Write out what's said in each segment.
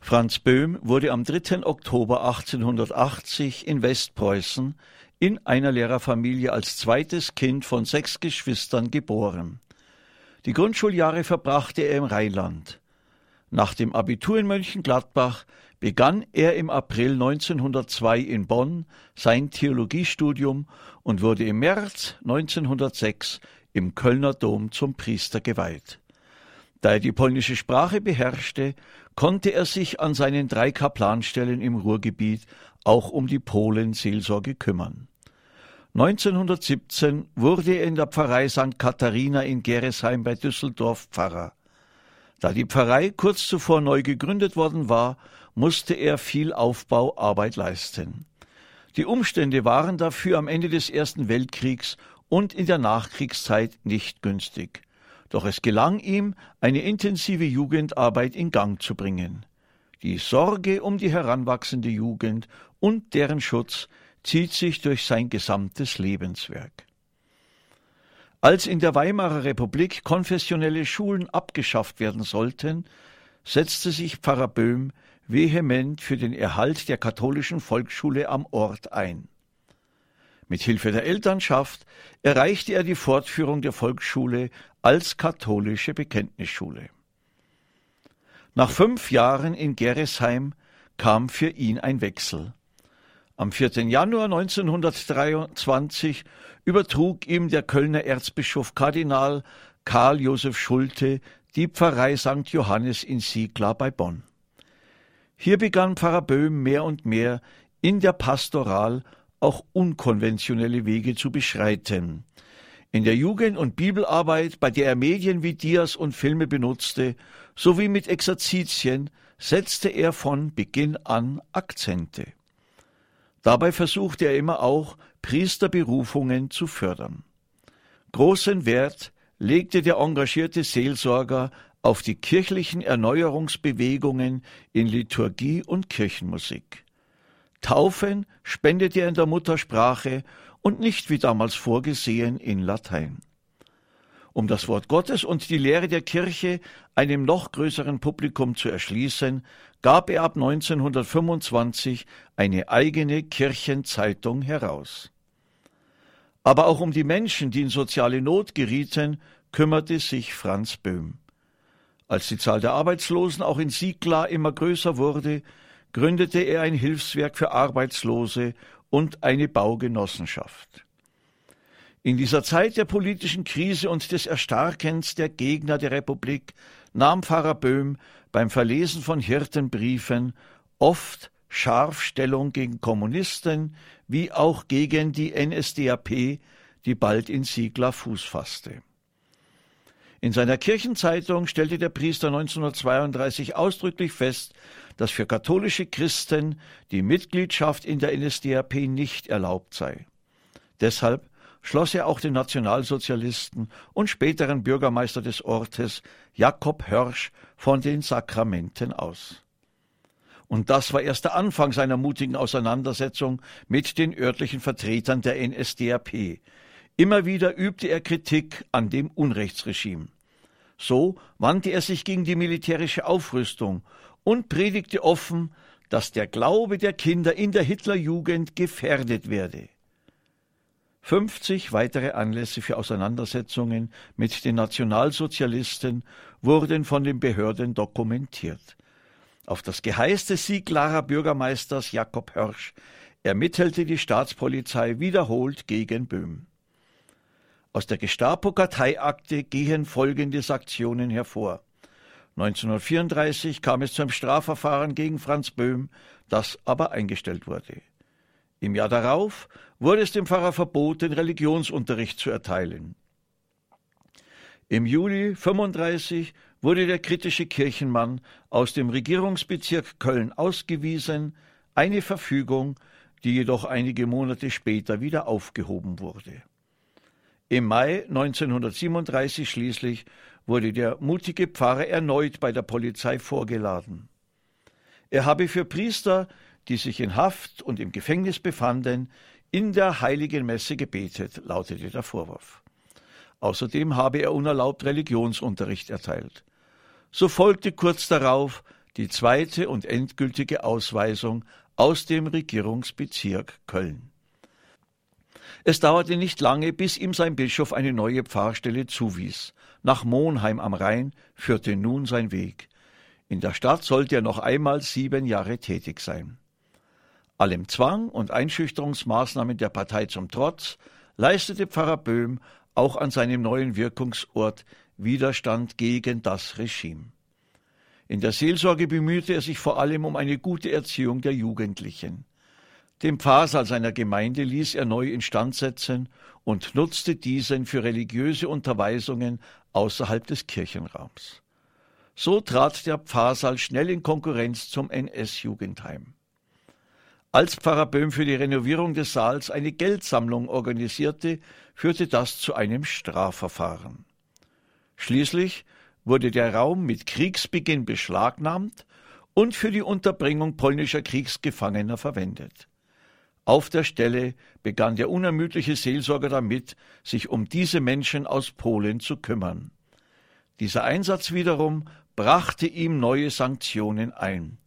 Franz Böhm wurde am 3. Oktober 1880 in Westpreußen in einer Lehrerfamilie als zweites Kind von 6 Geschwistern geboren. Die Grundschuljahre verbrachte er im Rheinland. Nach dem Abitur in Mönchengladbach begann er im April 1902 in Bonn sein Theologiestudium und wurde im März 1906 im Kölner Dom zum Priester geweiht. Da er die polnische Sprache beherrschte, konnte er sich an seinen 3 Kaplanstellen im Ruhrgebiet auch um die Polenseelsorge kümmern. 1917 wurde er in der Pfarrei St. Katharina in Geresheim bei Düsseldorf Pfarrer. Da die Pfarrei kurz zuvor neu gegründet worden war, musste er viel Aufbauarbeit leisten. Die Umstände waren dafür am Ende des Ersten Weltkriegs und in der Nachkriegszeit nicht günstig. Doch es gelang ihm, eine intensive Jugendarbeit in Gang zu bringen. Die Sorge um die heranwachsende Jugend und deren Schutz zieht sich durch sein gesamtes Lebenswerk. Als in der Weimarer Republik konfessionelle Schulen abgeschafft werden sollten, setzte sich Pfarrer Böhm vehement für den Erhalt der katholischen Volksschule am Ort ein. Mit Hilfe der Elternschaft erreichte er die Fortführung der Volksschule als katholische Bekenntnisschule. Nach 5 Jahren in Geresheim kam für ihn ein Wechsel. Am 4. Januar 1923 übertrug ihm der Kölner Erzbischof Kardinal Karl Josef Schulte die Pfarrei St. Johannes in Siegla bei Bonn. Hier begann Pfarrer Böhm mehr und mehr in der Pastoral auch unkonventionelle Wege zu beschreiten. In der Jugend- und Bibelarbeit, bei der er Medien wie Dias und Filme benutzte, sowie mit Exerzitien, setzte er von Beginn an Akzente. Dabei versuchte er immer auch, Priesterberufungen zu fördern. Großen Wert legte der engagierte Seelsorger auf die kirchlichen Erneuerungsbewegungen in Liturgie und Kirchenmusik. Taufen spendete er in der Muttersprache und nicht wie damals vorgesehen in Latein. Um das Wort Gottes und die Lehre der Kirche einem noch größeren Publikum zu erschließen, gab er ab 1925 eine eigene Kirchenzeitung heraus. Aber auch um die Menschen, die in soziale Not gerieten, kümmerte sich Franz Böhm. Als die Zahl der Arbeitslosen auch in Siegla immer größer wurde, gründete er ein Hilfswerk für Arbeitslose und eine Baugenossenschaft. In dieser Zeit der politischen Krise und des Erstarkens der Gegner der Republik nahm Pfarrer Böhm beim Verlesen von Hirtenbriefen oft scharf Stellung gegen Kommunisten wie auch gegen die NSDAP, die bald in Siegla Fuß fasste. In seiner Kirchenzeitung stellte der Priester 1932 ausdrücklich fest, dass für katholische Christen die Mitgliedschaft in der NSDAP nicht erlaubt sei. Deshalb schloss er auch den Nationalsozialisten und späteren Bürgermeister des Ortes, Jakob Hörsch, von den Sakramenten aus. Und das war erst der Anfang seiner mutigen Auseinandersetzung mit den örtlichen Vertretern der NSDAP. Immer wieder übte er Kritik an dem Unrechtsregime. So wandte er sich gegen die militärische Aufrüstung und predigte offen, dass der Glaube der Kinder in der Hitlerjugend gefährdet werde. 50 weitere Anlässe für Auseinandersetzungen mit den Nationalsozialisten wurden von den Behörden dokumentiert. Auf das Geheiß des Sieglarer Bürgermeisters Jakob Hörsch ermittelte die Staatspolizei wiederholt gegen Böhm. Aus der Gestapo-Karteiakte gehen folgende Sanktionen hervor. 1934 kam es zu einem Strafverfahren gegen Franz Böhm, das aber eingestellt wurde. Im Jahr darauf wurde es dem Pfarrer verboten, Religionsunterricht zu erteilen. Im Juli 1935 wurde der kritische Kirchenmann aus dem Regierungsbezirk Köln ausgewiesen, eine Verfügung, die jedoch einige Monate später wieder aufgehoben wurde. Im Mai 1937 schließlich wurde der mutige Pfarrer erneut bei der Polizei vorgeladen. Er habe für Priester, die sich in Haft und im Gefängnis befanden, in der Heiligen Messe gebetet, lautete der Vorwurf. Außerdem habe er unerlaubt Religionsunterricht erteilt. So folgte kurz darauf die zweite und endgültige Ausweisung aus dem Regierungsbezirk Köln. Es dauerte nicht lange, bis ihm sein Bischof eine neue Pfarrstelle zuwies. Nach Monheim am Rhein führte nun sein Weg. In der Stadt sollte er noch einmal 7 Jahre tätig sein. Allem Zwang und Einschüchterungsmaßnahmen der Partei zum Trotz leistete Pfarrer Böhm auch an seinem neuen Wirkungsort Widerstand gegen das Regime. In der Seelsorge bemühte er sich vor allem um eine gute Erziehung der Jugendlichen. Den Pfarrsaal seiner Gemeinde ließ er neu instand setzen und nutzte diesen für religiöse Unterweisungen außerhalb des Kirchenraums. So trat der Pfarrsaal schnell in Konkurrenz zum NS-Jugendheim. Als Pfarrer Böhm für die Renovierung des Saals eine Geldsammlung organisierte, führte das zu einem Strafverfahren. Schließlich wurde der Raum mit Kriegsbeginn beschlagnahmt und für die Unterbringung polnischer Kriegsgefangener verwendet. Auf der Stelle begann der unermüdliche Seelsorger damit, sich um diese Menschen aus Polen zu kümmern. Dieser Einsatz wiederum brachte ihm neue Sanktionen ein.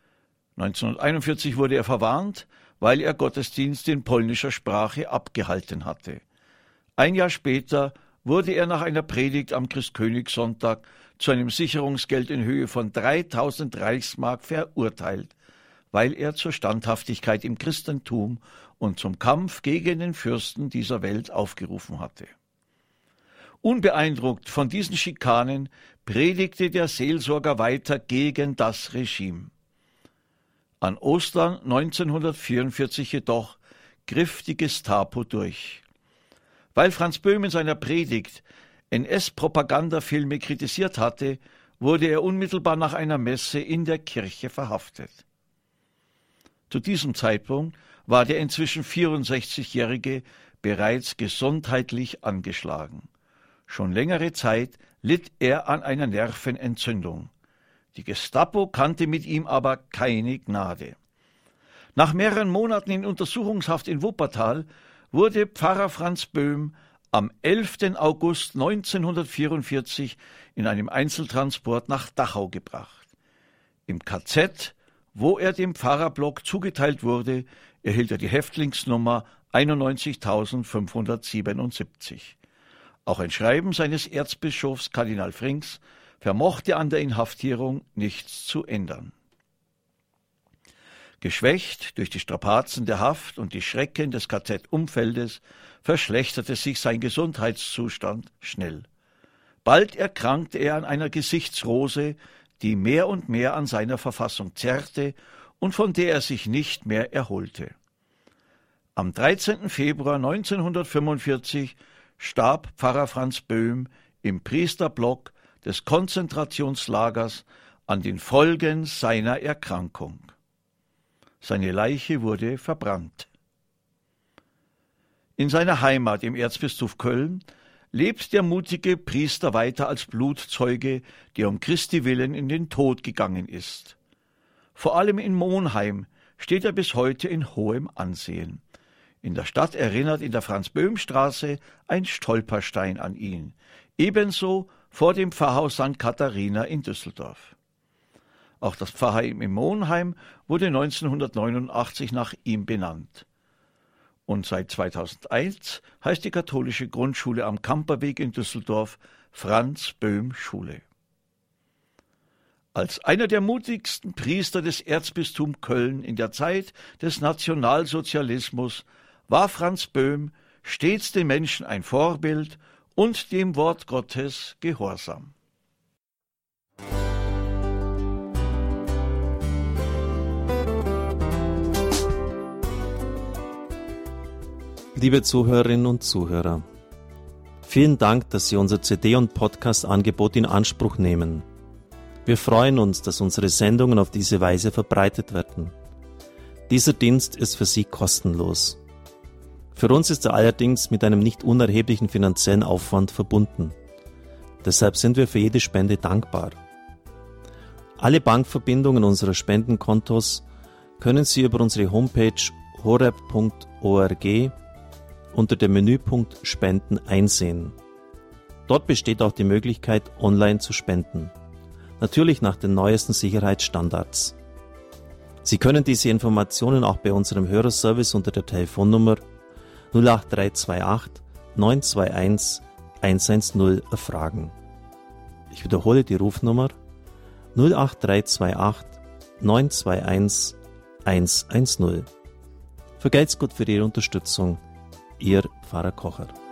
1941 wurde er verwarnt, weil er Gottesdienste in polnischer Sprache abgehalten hatte. Ein Jahr später wurde er nach einer Predigt am Christkönigssonntag zu einem Sicherungsgeld in Höhe von 3.000 Reichsmark verurteilt, weil er zur Standhaftigkeit im Christentum und zum Kampf gegen den Fürsten dieser Welt aufgerufen hatte. Unbeeindruckt von diesen Schikanen predigte der Seelsorger weiter gegen das Regime. An Ostern 1944 jedoch griff die Gestapo durch. Weil Franz Böhm in seiner Predigt NS-Propagandafilme kritisiert hatte, wurde er unmittelbar nach einer Messe in der Kirche verhaftet. Zu diesem Zeitpunkt war der inzwischen 64-Jährige bereits gesundheitlich angeschlagen. Schon längere Zeit litt er an einer Nervenentzündung. Die Gestapo kannte mit ihm aber keine Gnade. Nach mehreren Monaten in Untersuchungshaft in Wuppertal wurde Pfarrer Franz Böhm am 11. August 1944 in einem Einzeltransport nach Dachau gebracht. Im KZ, wo er dem Pfarrerblock zugeteilt wurde, erhielt er die Häftlingsnummer 91.577. Auch ein Schreiben seines Erzbischofs Kardinal Frings vermochte an der Inhaftierung nichts zu ändern. Geschwächt durch die Strapazen der Haft und die Schrecken des KZ-Umfeldes verschlechterte sich sein Gesundheitszustand schnell. Bald erkrankte er an einer Gesichtsrose, die mehr und mehr an seiner Verfassung zerrte und von der er sich nicht mehr erholte. Am 13. Februar 1945 starb Pfarrer Franz Böhm im Priesterblock des Konzentrationslagers an den Folgen seiner Erkrankung. Seine Leiche wurde verbrannt. In seiner Heimat im Erzbistum Köln lebt der mutige Priester weiter als Blutzeuge, der um Christi willen in den Tod gegangen ist. Vor allem in Monheim steht er bis heute in hohem Ansehen. In der Stadt erinnert in der Franz-Böhm-Straße ein Stolperstein an ihn, ebenso vor dem Pfarrhaus St. Katharina in Düsseldorf. Auch das Pfarrheim in Monheim wurde 1989 nach ihm benannt. Und seit 2001 heißt die katholische Grundschule am Kamperweg in Düsseldorf Franz-Böhm-Schule. Als einer der mutigsten Priester des Erzbistums Köln in der Zeit des Nationalsozialismus war Franz Böhm stets den Menschen ein Vorbild und dem Wort Gottes gehorsam. Liebe Zuhörerinnen und Zuhörer, vielen Dank, dass Sie unser CD- und Podcast-Angebot in Anspruch nehmen. Wir freuen uns, dass unsere Sendungen auf diese Weise verbreitet werden. Dieser Dienst ist für Sie kostenlos. Für uns ist er allerdings mit einem nicht unerheblichen finanziellen Aufwand verbunden. Deshalb sind wir für jede Spende dankbar. Alle Bankverbindungen unserer Spendenkontos können Sie über unsere Homepage horeb.org unter dem Menüpunkt Spenden einsehen. Dort besteht auch die Möglichkeit, online zu spenden. natürlich nach den neuesten Sicherheitsstandards. Sie können diese Informationen auch bei unserem Hörerservice unter der Telefonnummer 08328 921 110 erfragen. Ich wiederhole die Rufnummer 08328 921 110. Vergelt's Gott für Ihre Unterstützung. Ihr Pfarrer Kocher.